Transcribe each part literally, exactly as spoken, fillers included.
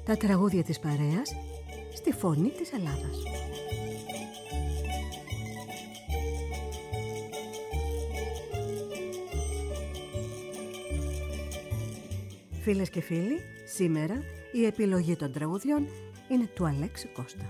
Τα τραγούδια της παρέας στη φωνή της Ελλάδας. Φίλες και φίλοι, σήμερα η επιλογή των τραγουδιών είναι του Αλέξη Κώστα.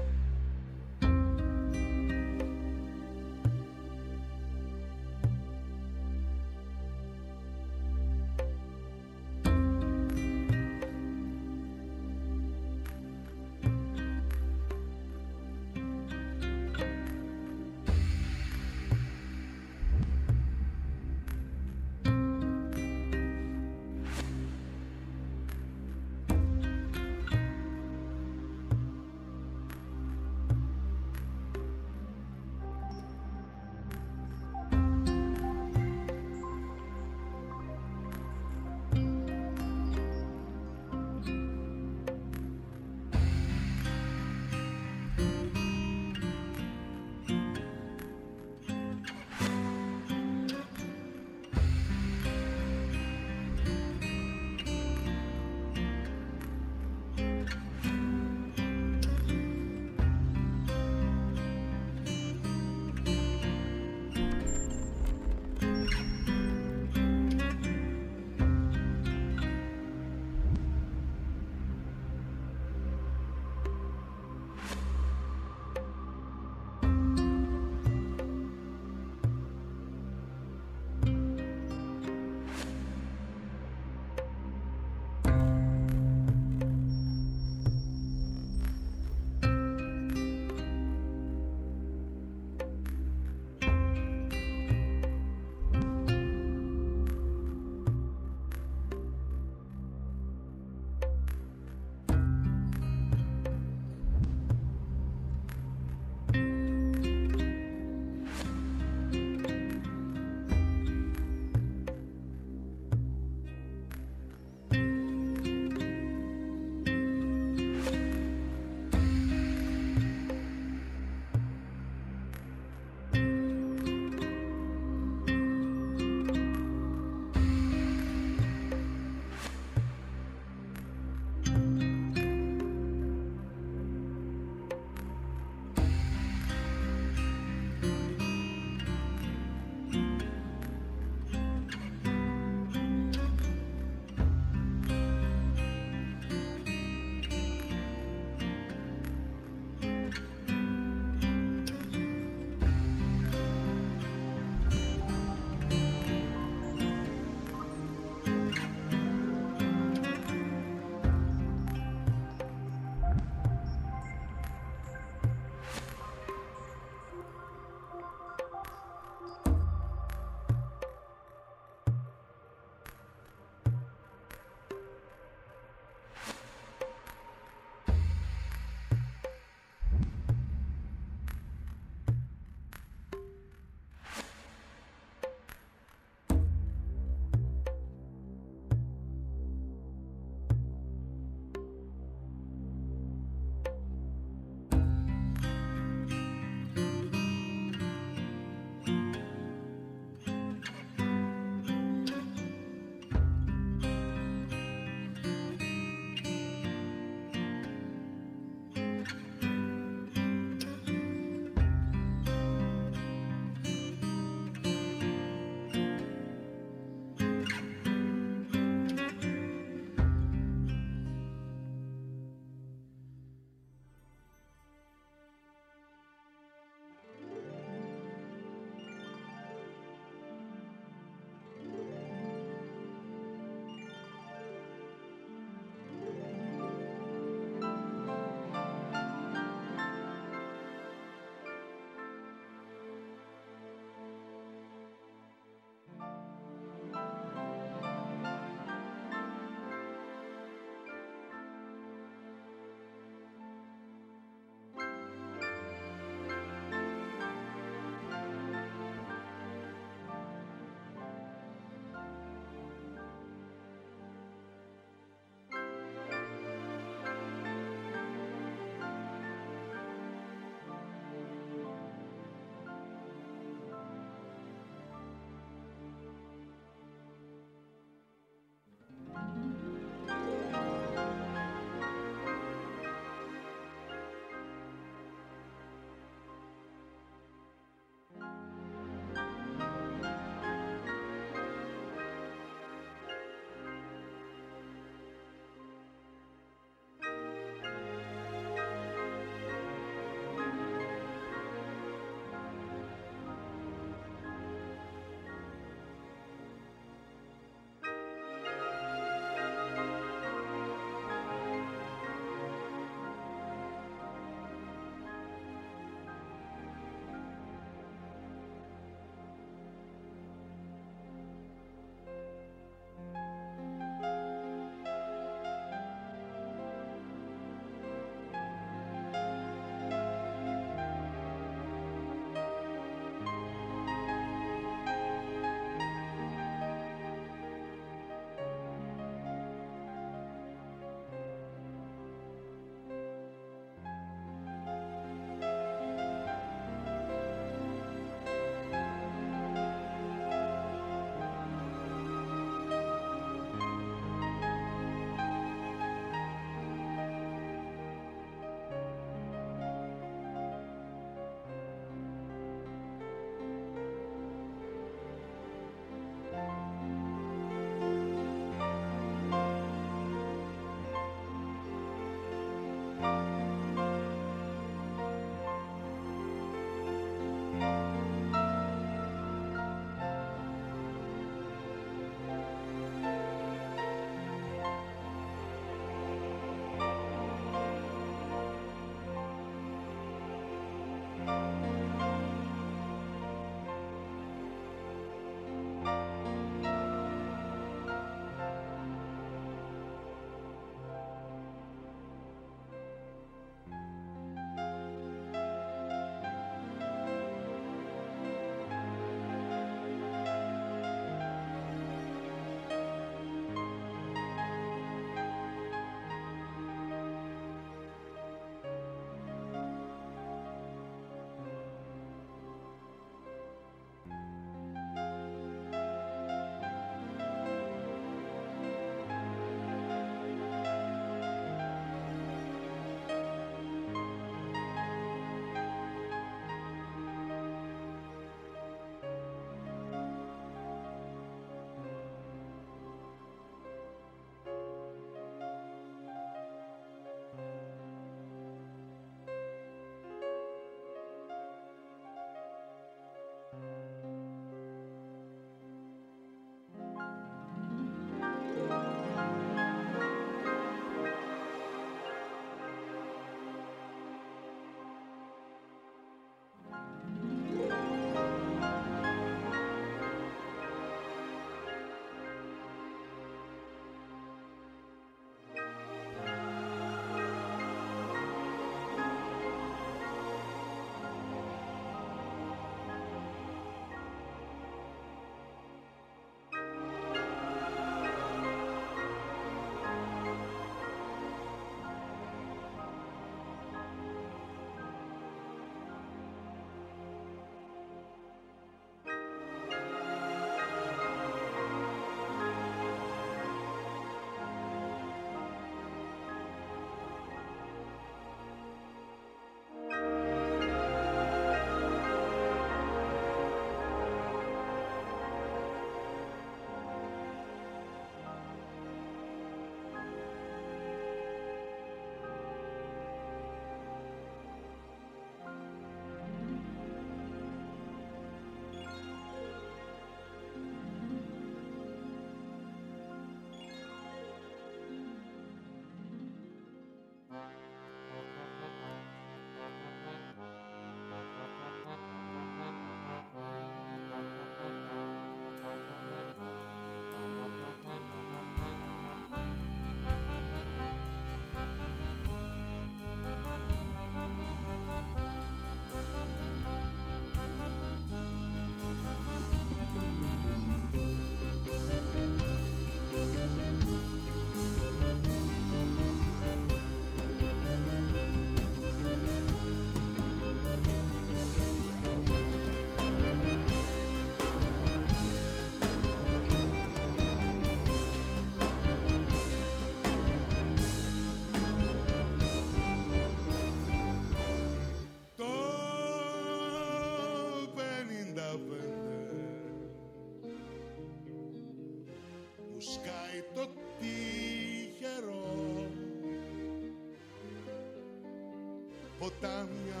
ποτάμια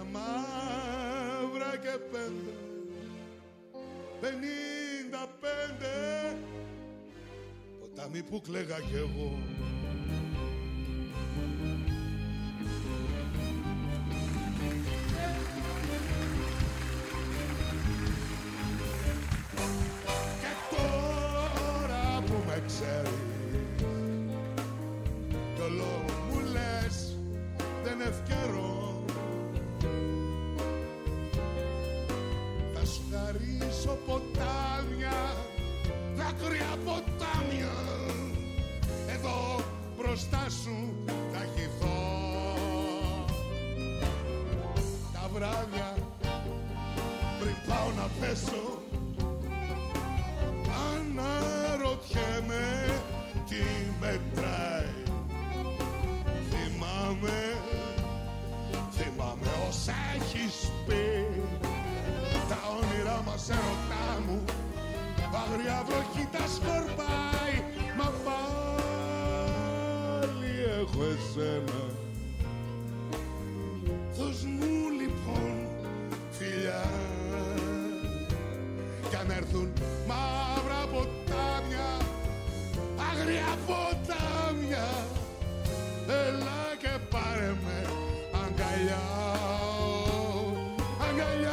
μαύρα και πέντε, πενήντα πέντε, ποτάμι που κλαίγα κι εγώ. Και τώρα που με ξέρεις κι όλο μου λες δεν ευκαιρώ, θα σου χαρίσω ποτάμια, δάκρυα ποτάμια, εδώ μπροστά σου θα χυθώ. Τα βράδια πριν πάω να πέσω αναρωτιέμαι τι μετράει. Θυμάμαι, θυμάμαι όσα έχεις πει, τα όνειρά μας ερωτά μου, αγριά βροχή τα σκορπάει, μα πάλι έχω εσένα. Δώσ' μου λοιπόν φιλιά, κι αν έρθουν μαύρα ποτάμια, αγριά ποτάμια, έλα και πάρε με αγκαλιά, αγκαλιά.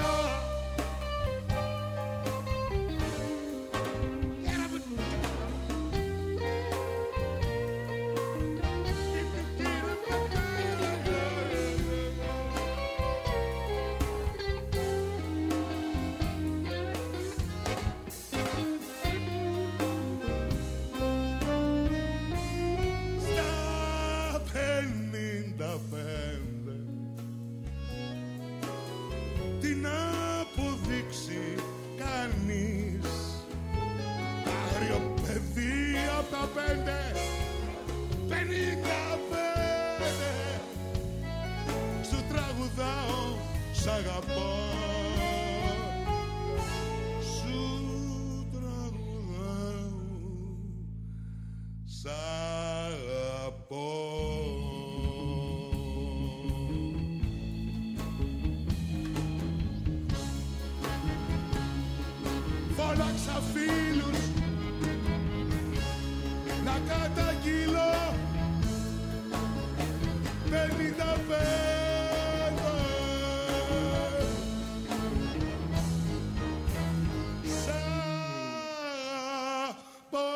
Φώναξα φίλους να καταγγείλω πενήντα πέντε. Σ' αγαπώ.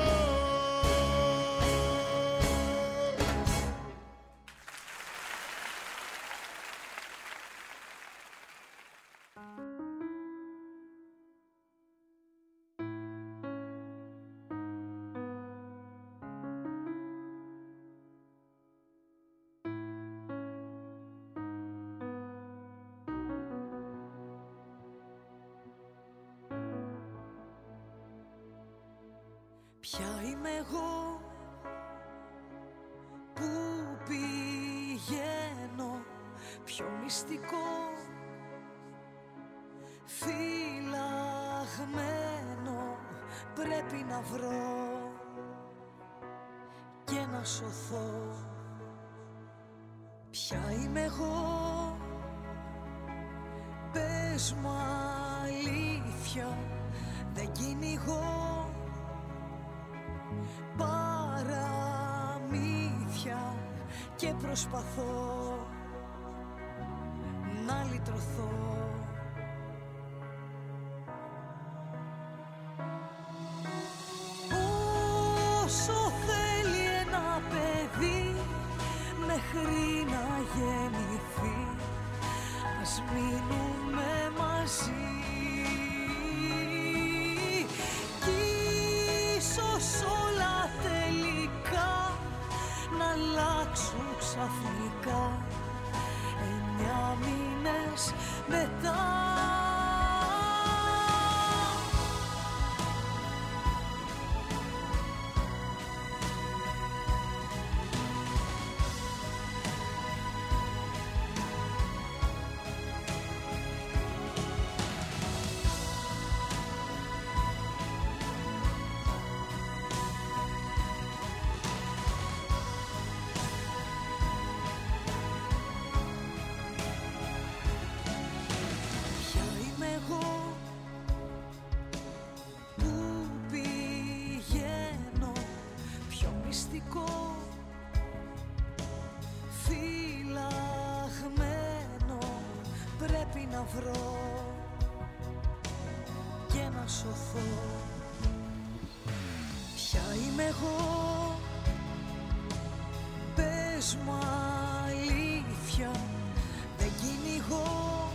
Ποια είμαι εγώ που πηγαίνω, πιο μυστικό φυλαγμένο πρέπει να βρω και να σωθώ. Ποια είμαι εγώ, πες μου αλήθεια, δεν κυνηγώ παραμύθια και προσπαθώ να λυτρωθώ. Όσο θέλει ένα παιδί μέχρι να γεννηθεί, ας μείνουμε μαζί. Κι ίσως όλα τελικά να αλλάξουν ξαφνικά εννιά μήνες μετά. Φυλαγμένο πρέπει να βρω και να σωθώ. Ποια είμαι εγώ, πες μου αλήθεια, δεν κυνηγώ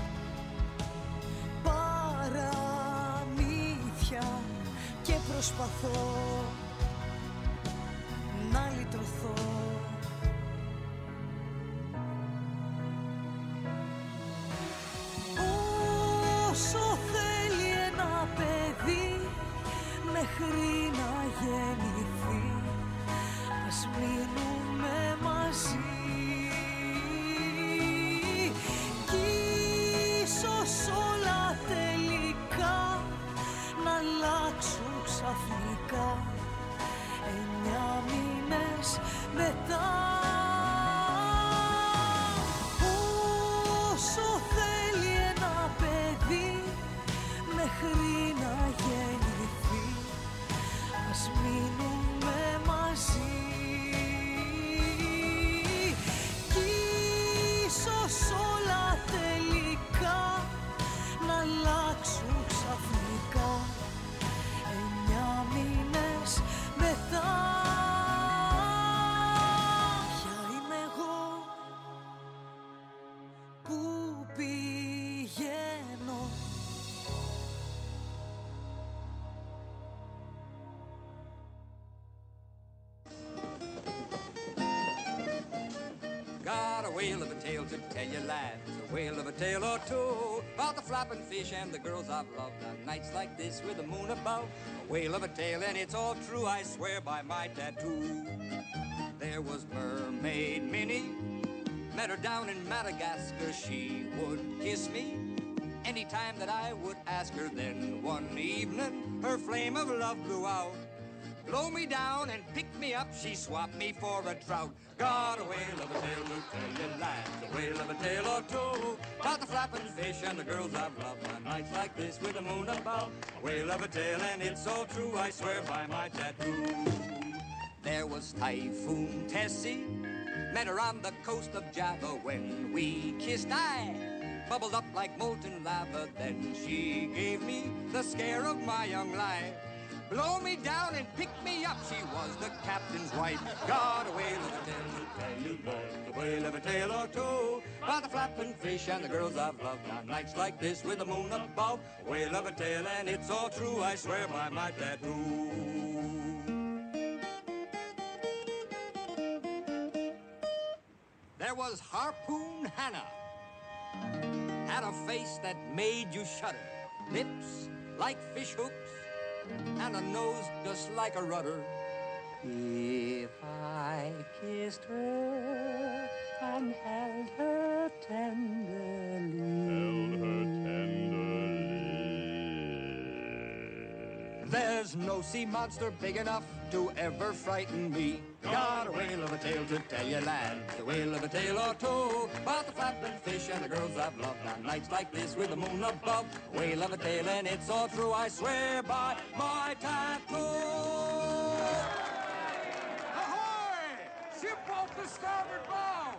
παραμύθια και προσπαθώ να λυτρωθώ. Όσο θέλει ένα παιδί μέχρι να γεννηθεί, ας μείνουμε μαζί. Κι ίσως όλα τελικά να αλλάξουν ξαφνικά εννιά μήνες μετά. Όσο θέλει ένα παιδί μέχρι να γεννηθεί, ας μείνουμε μαζί. Κι ίσως όλα τελικά να αλλάξουν ξαφνικά εννιά μήνες μετά. Ποια είμαι εγώ που πηγαίνω, got a whale of a tale to tell you, lads, a whale of a tale or two, about the flapping fish and the girls I've loved on nights like this with the moon above. A whale of a tale, and it's all true, I swear by my tattoo. There was Mermaid Minnie, met her down in Madagascar. She would kiss me anytime that I would ask her. Then one evening her flame of love blew out. blow me down and pick me up. She swapped me for a trout. Got a whale of a tale to tell you lads, a whale of a tale or two, about the flapping fish and the girls I've loved on nights like this with the moon above. A whale of a tale and it's so true, I swear by my tattoo. There was Typhoon Tessie, met her on the coast of Java. When we kissed, I bubbled up like molten lava. Then she gave me the scare of my young life. Blow me down and pick me up, she was the captain's wife. Got a whale of a tale to tell you, love, a whale of a tale or two, about the flapping fish and the girls I've loved on nights like this with the moon above. A whale of a tale and it's all true, I swear by my tattoo. There was Harpoon Hannah, had a face that made you shudder, lips like fish hooks, and a nose just like a rudder. If I kissed her and held her tenderly, held her tenderly, there's no sea monster big enough to ever frighten me. Got a whale of a tale to tell you, lads, a whale of a tale or two, about the flapping fish and the girls I've loved on nights like this with the moon above. A whale of a tale and it's all true, I swear by my tattoo. Ahoy! Ship off the starboard bow!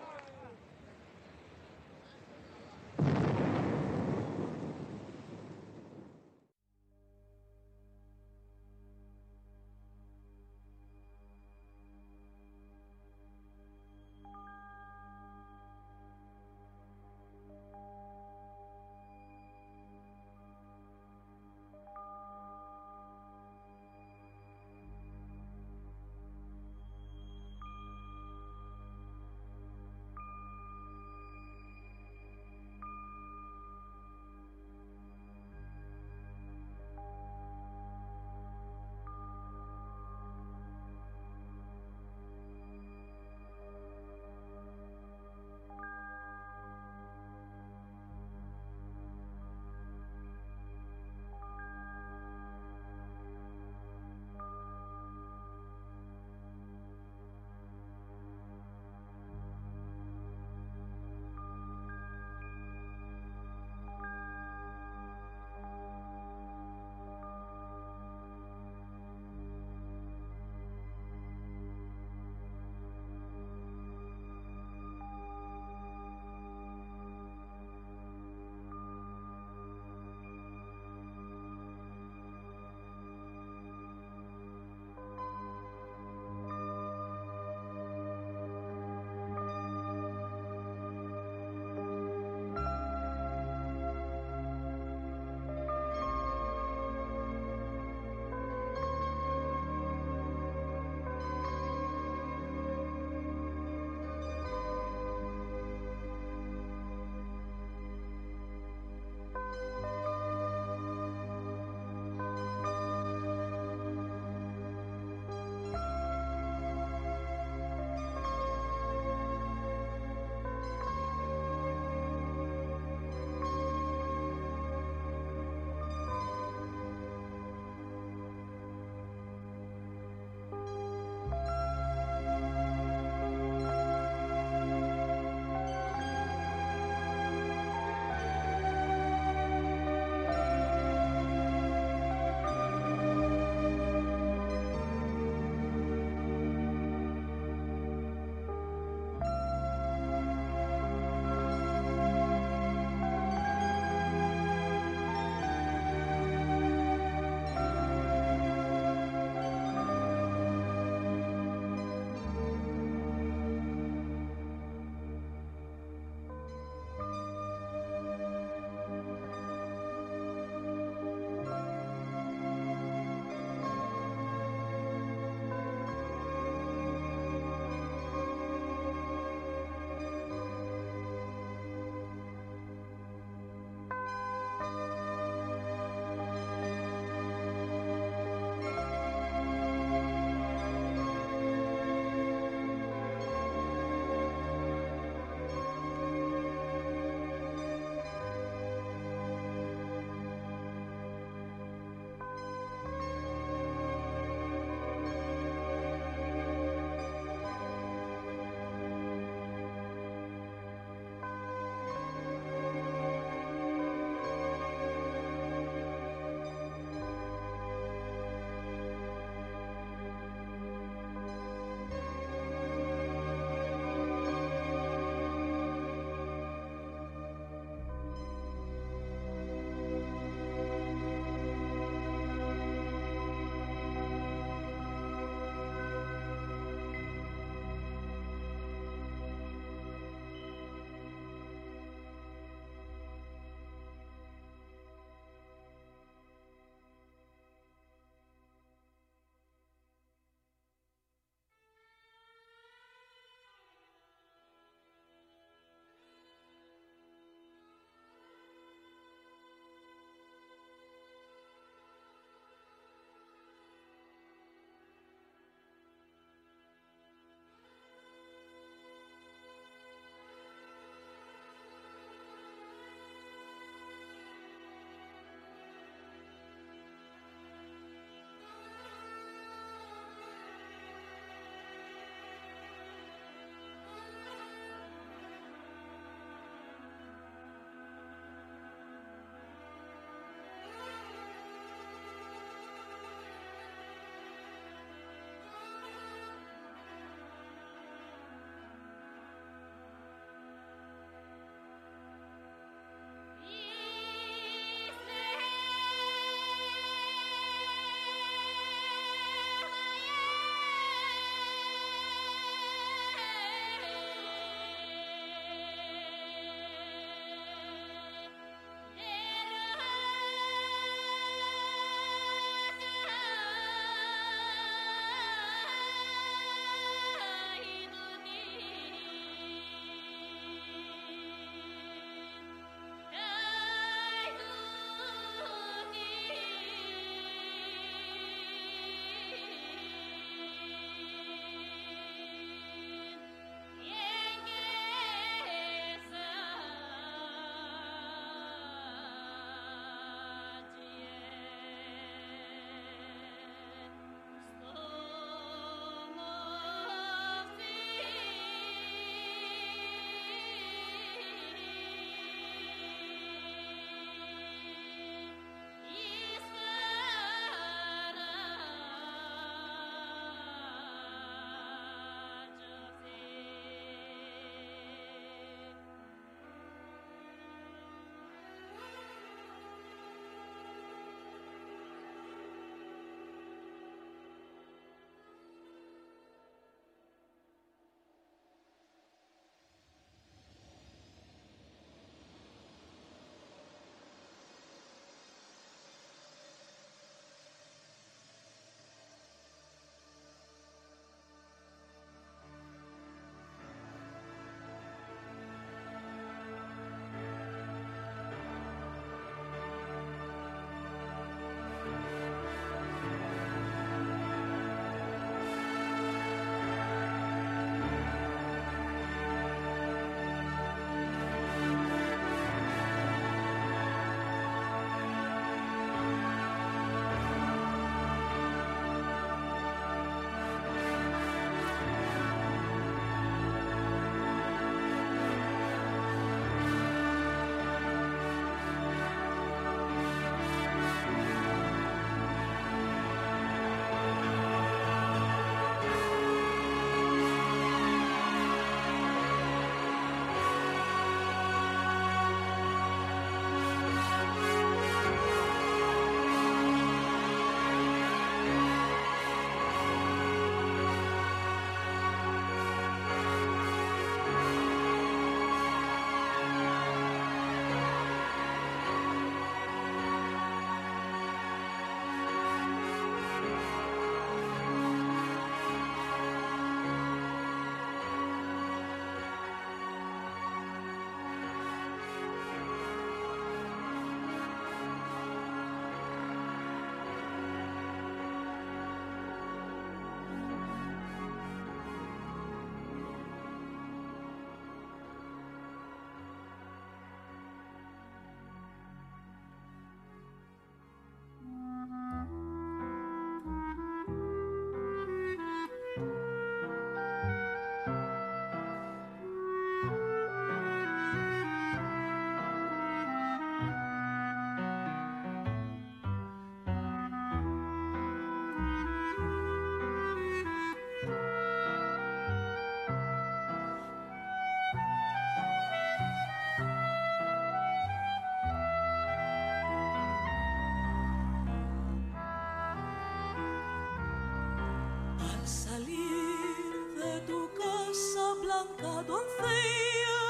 don Cía.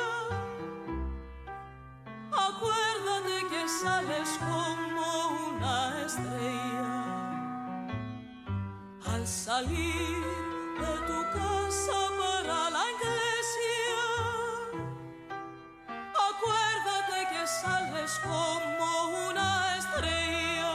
Acuérdate que sales como una estrella al salir de tu casa para la iglesia. Acuérdate que sales como una estrella.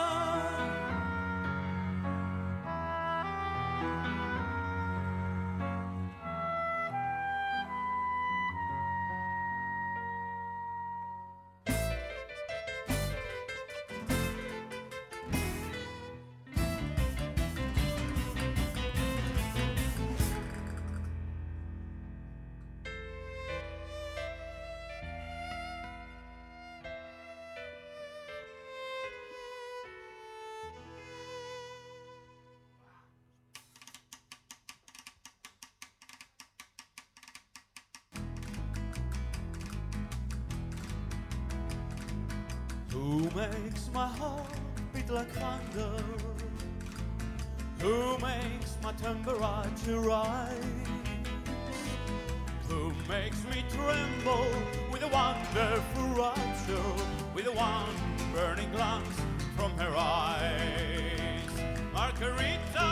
Who makes my heart beat like thunder? Who makes my temperature rise? Who makes me tremble with a wonderful rapture, with a one burning glance from her eyes? Margarita!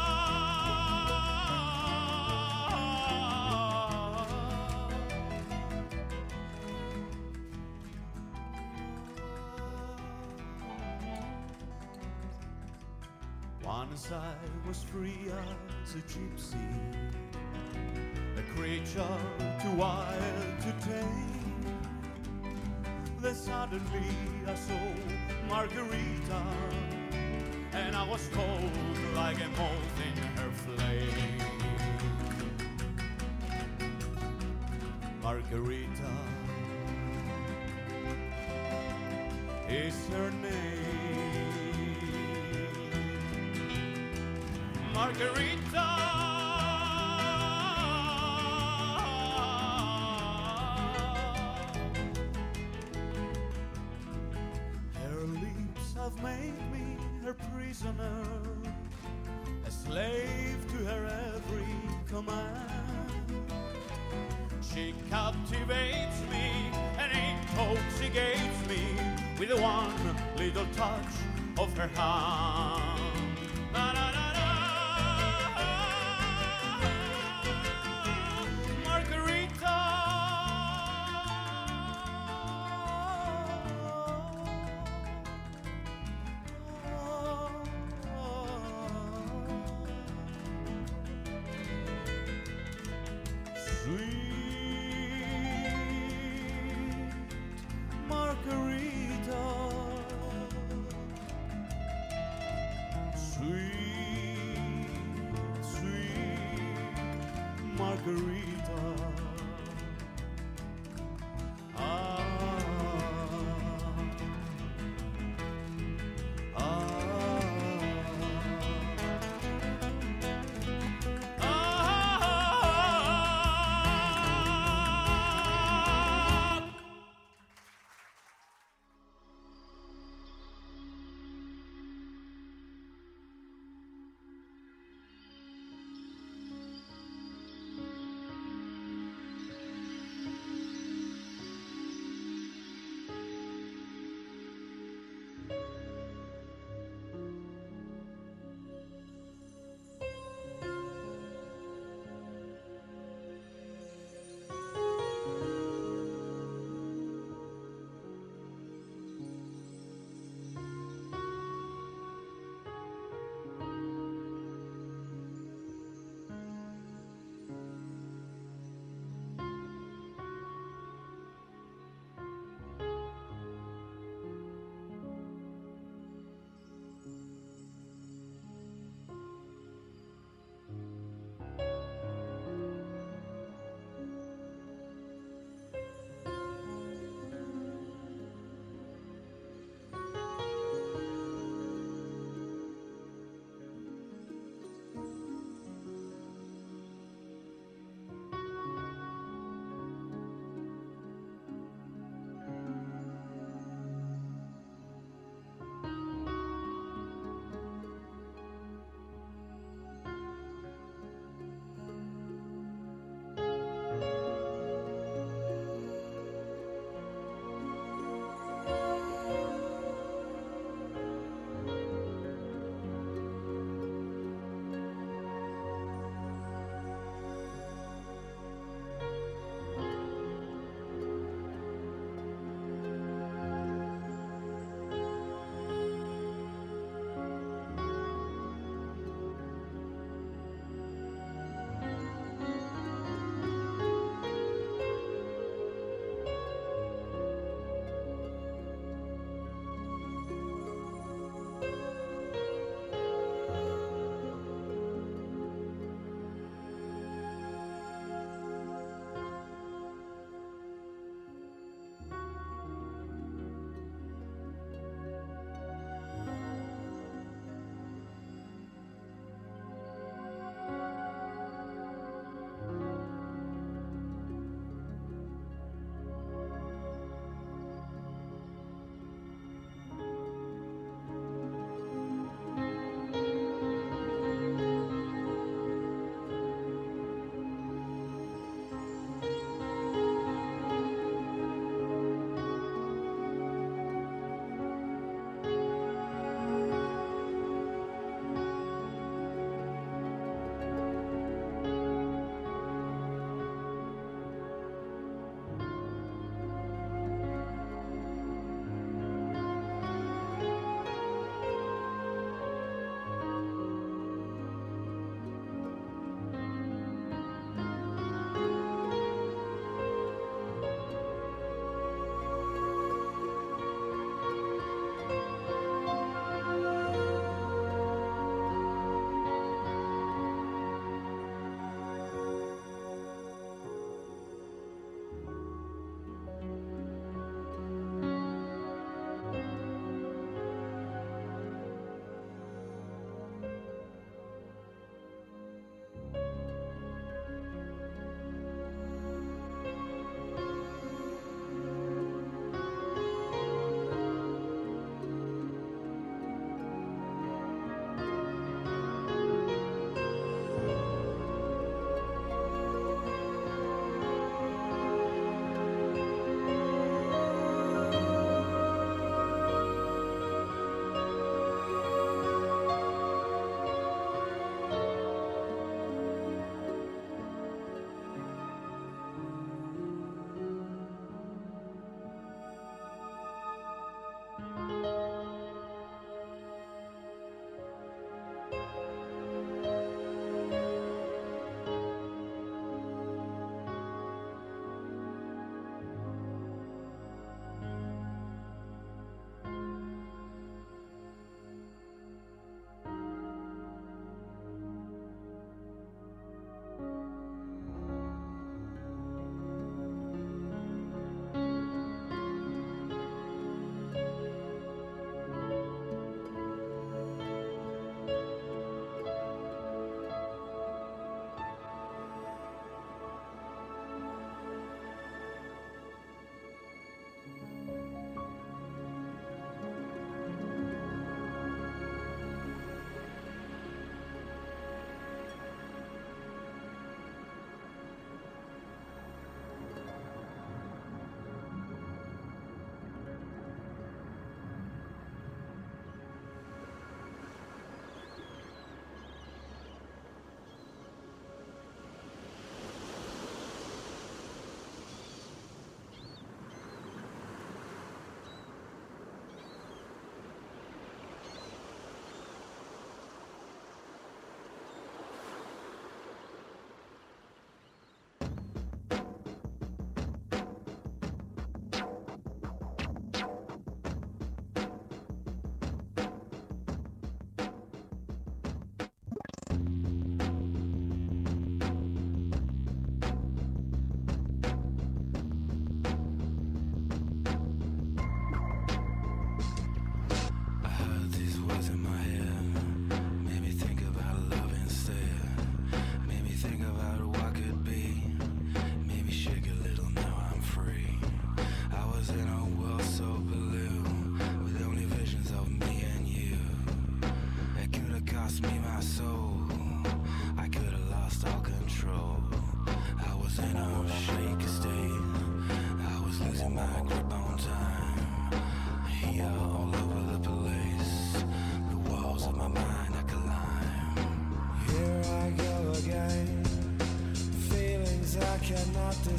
Once I was free as a gypsy, a creature too wild to tame. Then suddenly I saw Margarita, and I was cold like a moth in her flame. Margarita is her name. Margarita, her lips have made me her prisoner, a slave to her every command. She captivates me and intoxicates me with the one little touch of her hand. Na, na, na, na. Margarita, sweet Margarita, sweet, sweet Margarita. Ah, ah, ah.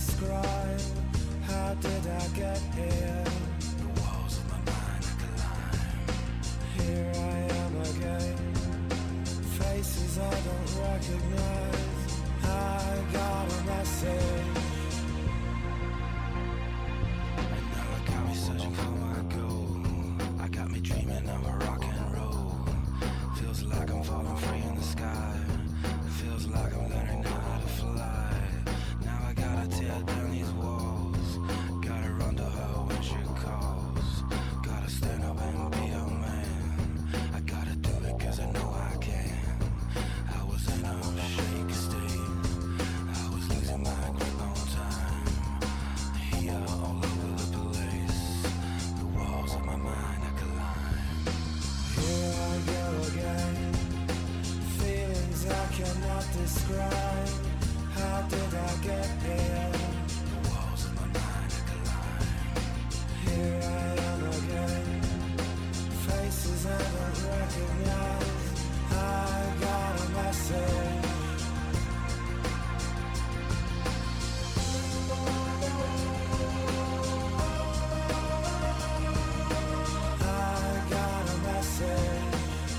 describe. How did I get here? The walls of my mind I climb. Here I am again. Faces I don't recognize. I got a message. And now it got me searching for my goal. I got me dreaming of a rock and roll. Feels like I'm falling free in the sky. Feels like I'm learning how to fly. Now I gotta tear down these walls. Gotta run to her when she calls. Gotta stand up and be a man. I gotta do it cause I know I can. I was in a shaky state. I was losing my grip on time. Here all over the place. The walls of my mind I climb. Here I go again. Feelings I cannot describe. How did I get here? The walls of my mind I climb. Here I am again. Faces I don't recognize. I got a message. I got a message.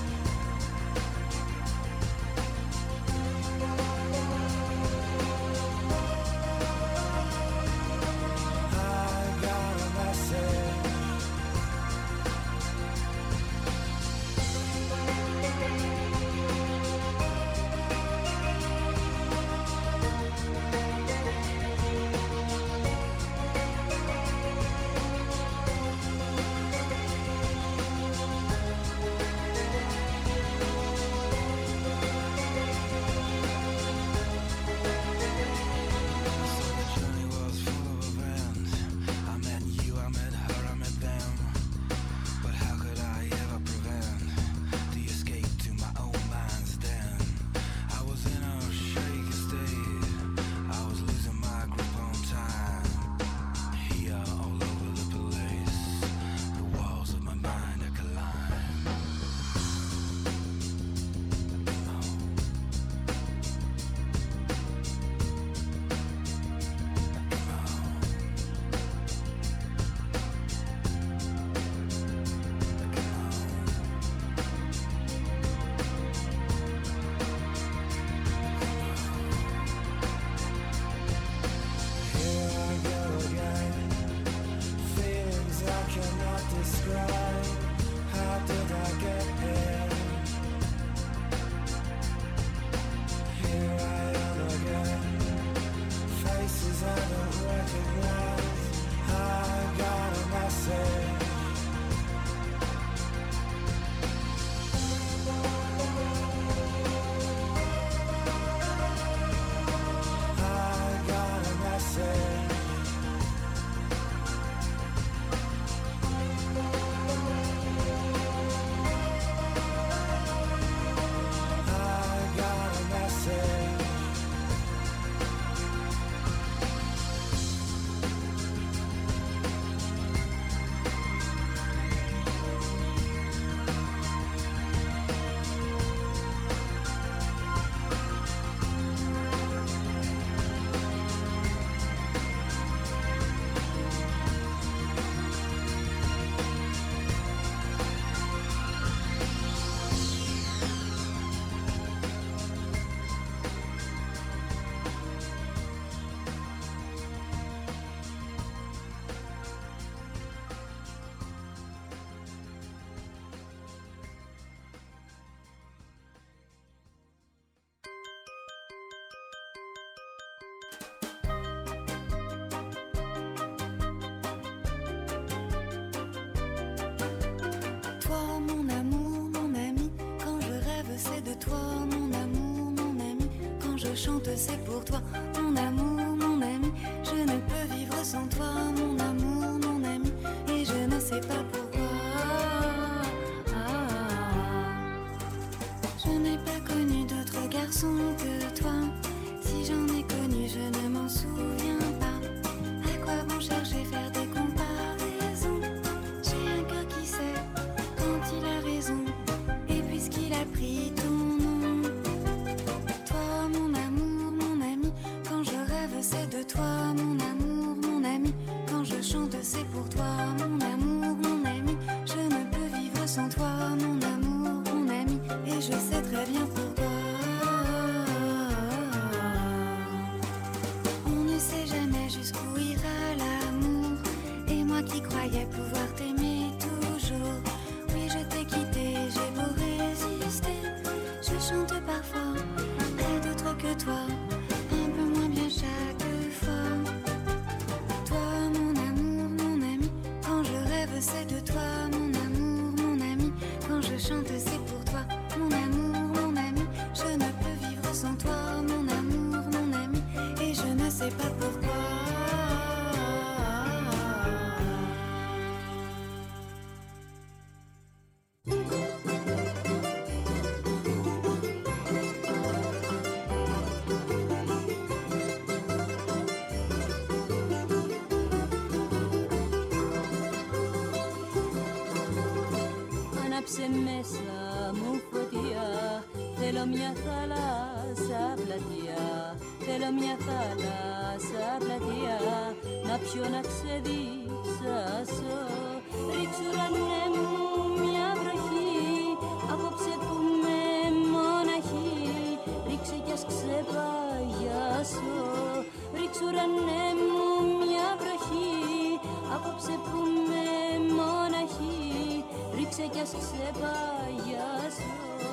chante, c'est pour toi, mon amour, mon ami. Je ne peux vivre sans toi, mon amour, mon ami. Et je ne sais pas pourquoi. Je n'ai pas connu d'autre garçon que toi. Si j'en ai connu, je ne m'en souviens pas. À quoi bon chercher, faire des comparaisons? J'ai un cœur qui sait quand il a raison. Et puisqu'il a pris ton nom, toi mon amour, mon ami, quand je rêve c'est de toi mon je sais très bien pourquoi. On ne sait jamais jusqu'où ira l'amour. Et moi qui croyais pouvoir t'aimer toujours. Oui, je t'ai quitté, j'ai beau résister. Je chante parfois à d'autres que toi, un peu moins bien chaque fois. Toi, mon amour, mon ami, quand je rêve, c'est de toi, mon amour, mon ami. Quand je chante, c'est pour toi, mon amour, mon ami. Je ne peux vivre sans toi, mon amour, mon ami. Et je ne sais pas pourquoi. Άναψε μέσα μου φωτιά, θέλω μια θάλασσα πλατεία. Θέλω μια θάλασσα πλατεία, να πιω να ξεδιψάσω. Ρίξου ουρανέ μου μια βροχή, απόψε που με μοναχή. Ρίξε κι ας ξεπαγιάσω. Ρίξου ουρανέ μου μια βροχή, απόψε που με μοναχή. Ρίξε κι ας ξεπαγιάσω.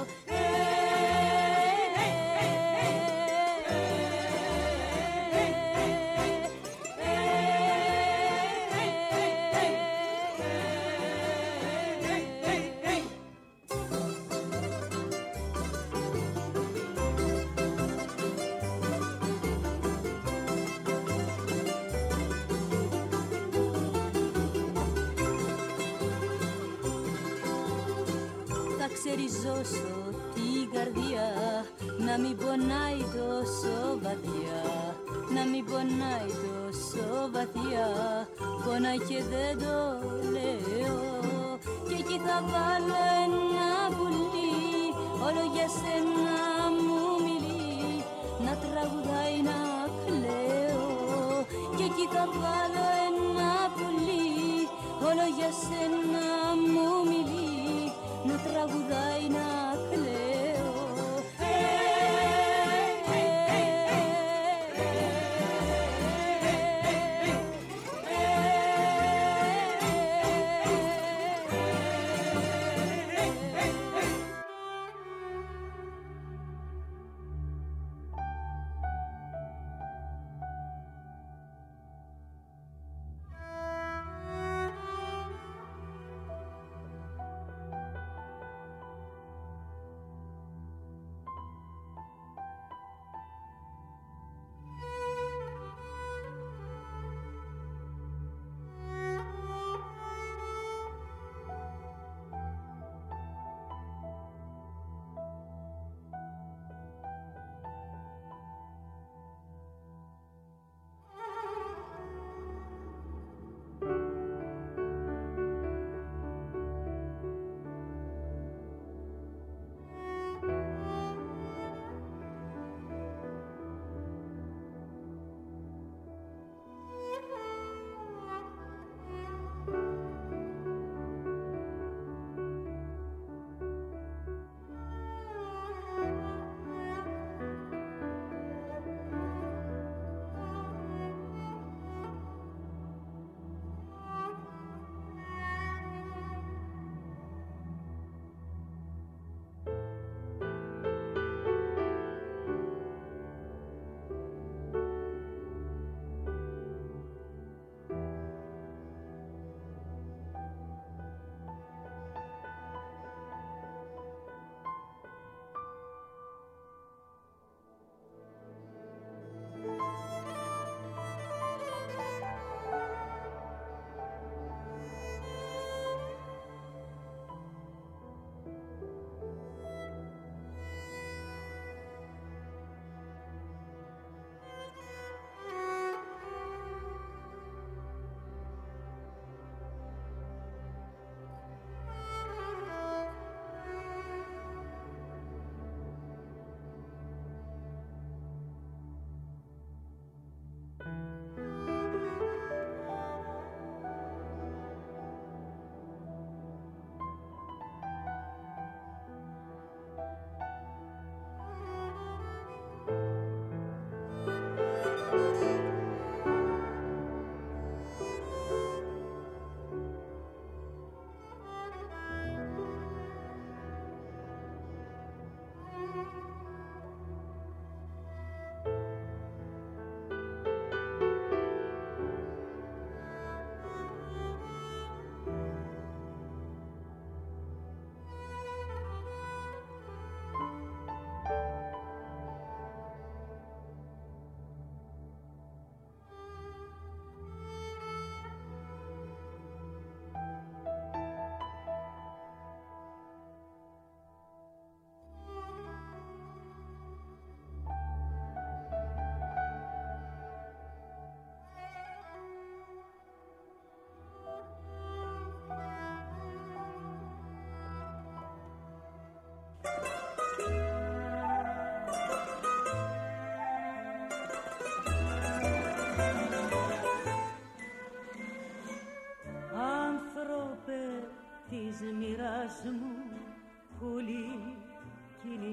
Ξεριζώσω την καρδιά, να μην πονάει τόσο βαθιά. Να μην πονάει τόσο βαθιά, πονάει και δεν το λέω. Και εκεί θα βάλω ένα πουλί, όλο για σένα μου μιλεί, να τραγουδάει να κλαίω. Και εκεί θα βάλω ένα πουλί, όλο για σένα μου μιλεί, να τραγουδάει να κλαίω.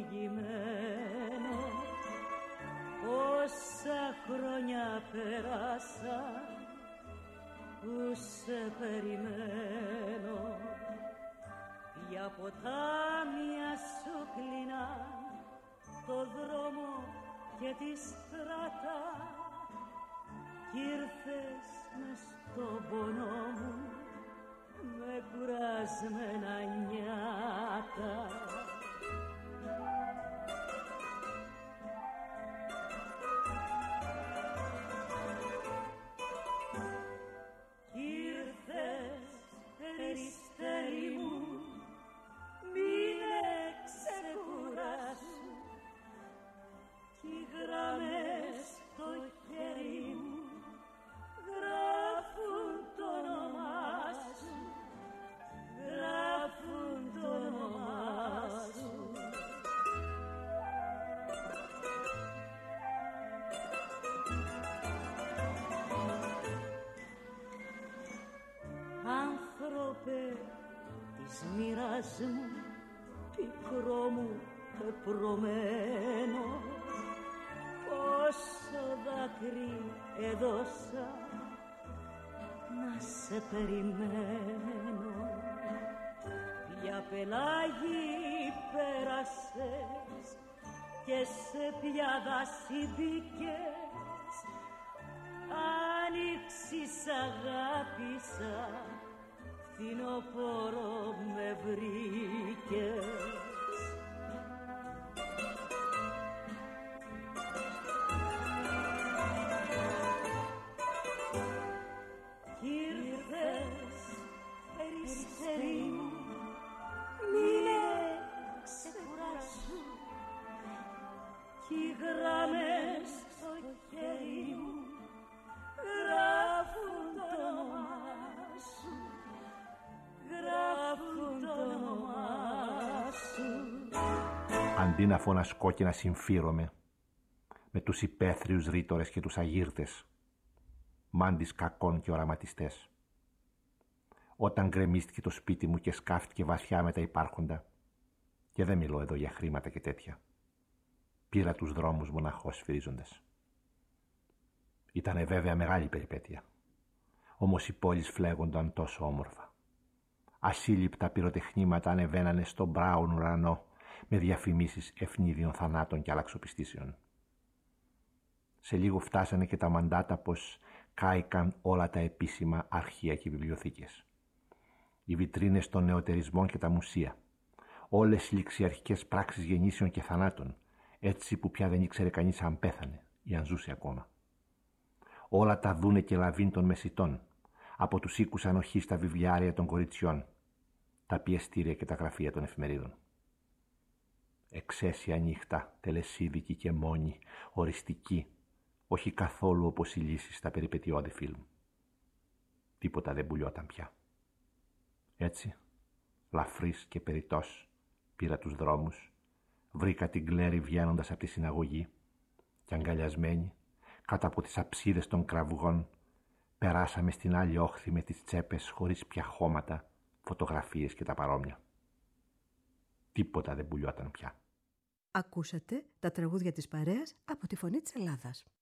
πληγημένο. Όσα χρόνια πέρασα που σε περιμένω, για ποτάμια σου κλεινά το δρόμο και τη στράτα κι ήρθες μες στον πονό μου με κουρασμένα νιάτα. Ήρθες περιστέρι μου, μείνε ξεκουράσου κι οι γραμμές στο χέρι μου γράφουν το όνομά σου, γράφουν το όνομά σου. Άνθρωπε της μοίρας μου, πικρό μου πεπρωμένο, πόσο δάκρυ έδωσα να σε περιμένω. Για πελάγι πέρασες και σε ποια δάση μπήκες, άνοιξης αγάπησα, φθινοπόρο με βρήκες. Κι ήρθες περιστέρι μου, μείνε ξεκουράσου κι οι γραμμές στο χέρι μου γράφουν το όνομά σου, γράφουν το όνομά σου. Αντί να φωνασκώ και να συμφίρομαι με τους υπαίθριους ρήτορες και τους αγύρτες, μάντις κακών και οραματιστές, όταν γκρεμίστηκε το σπίτι μου και σκάφτηκε βαθιά με τα υπάρχοντα, και δεν μιλώ εδώ για χρήματα και τέτοια, πήρα τους δρόμους μοναχώς σφυρίζοντας. Ήτανε βέβαια μεγάλη περιπέτεια, όμως οι πόλεις φλέγονταν τόσο όμορφα. Ασύλληπτα πυροτεχνήματα ανεβαίνανε στον μπράουν ουρανό με διαφημίσεις ευνίδιων θανάτων και αλλαξοπιστήσεων. Σε λίγο φτάσανε και τα μαντάτα πως κάηκαν όλα τα επίσημα αρχεία και βιβλιοθήκες. Οι βιτρίνες των νεωτερισμών και τα μουσεία. Όλες οι ληξιαρχικές πράξεις γεννήσεων και θανάτων, έτσι που πια δεν ήξερε κανείς αν πέθανε ή αν ζούσε ακόμα. Όλα τα δούνε και λαβήν των μεσιτών, από τους οίκους ανοχής στα βιβλιάρια των κοριτσιών, τα πιεστήρια και τα γραφεία των εφημερίδων. Εξαίσια νύχτα, τελεσίδικη και μόνη, οριστική, όχι καθόλου όπως οι λύσεις στα περιπετειώδη φιλμ. Τίποτα δεν πουλιόταν πια. Έτσι, λαφρύς και περιττός, πήρα τους δρόμους, βρήκα την Κλέρη βγαίνοντας από τη συναγωγή και αγκαλιασμένη, κάτω από τις αψίδες των κραυγών, περάσαμε στην άλλη όχθη με τις τσέπες χωρίς πια χώματα, φωτογραφίες και τα παρόμοια. Τίποτα δεν πουλιόταν πια. Ακούσατε τα τραγούδια της παρέας από τη Φωνή της Ελλάδας.